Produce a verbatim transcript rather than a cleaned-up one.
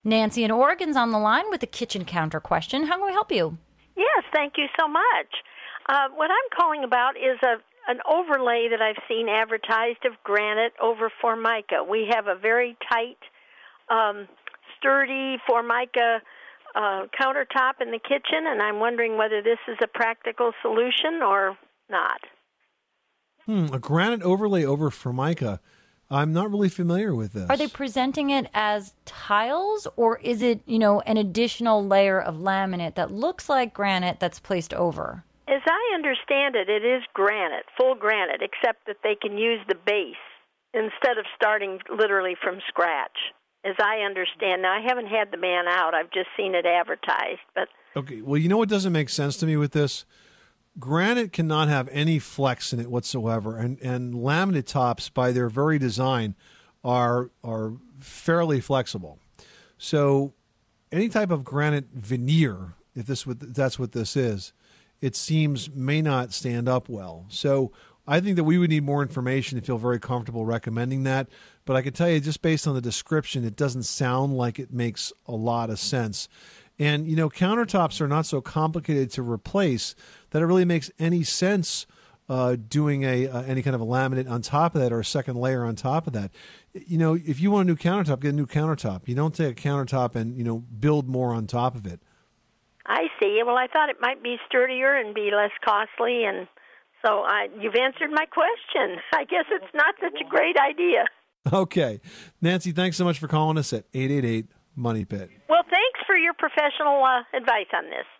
Nancy in Oregon's on the line with a kitchen counter question. How can we help you? Yes, thank you so much. Uh, what I'm calling about is a an overlay that I've seen advertised of granite over Formica. We have a very tight, um, sturdy Formica uh, countertop in the kitchen, and I'm wondering whether this is a practical solution or not. Hmm, a granite overlay over Formica. I'm not really familiar with this. Are they presenting it as tiles, or is it, you know, an additional layer of laminate that looks like granite that's placed over? As I understand it, it is granite, full granite, except that they can use the base instead of starting literally from scratch, as I understand. Now, I haven't had the man out. I've just seen it advertised. But Okay, well, you know what doesn't make sense to me with this? Granite cannot have any flex in it whatsoever, and, and laminate tops, by their very design, are are fairly flexible. So any type of granite veneer, if this if that's what this is, it seems may not stand up well. So I think that we would need more information to feel very comfortable recommending that. But I can tell you, just based on the description, it doesn't sound like it makes a lot of sense. And, you know, countertops are not so complicated to replace that it really makes any sense uh, doing a uh, any kind of a laminate on top of that or a second layer on top of that. You know, if you want a new countertop, get a new countertop. You don't take a countertop and, you know, build more on top of it. I see. Well, I thought it might be sturdier and be less costly, and so I, you've answered my question. I guess it's not such a great idea. Okay. Nancy, thanks so much for calling us at eight eight eight, MONEY PIT. Well, thanks for your professional uh, advice on this.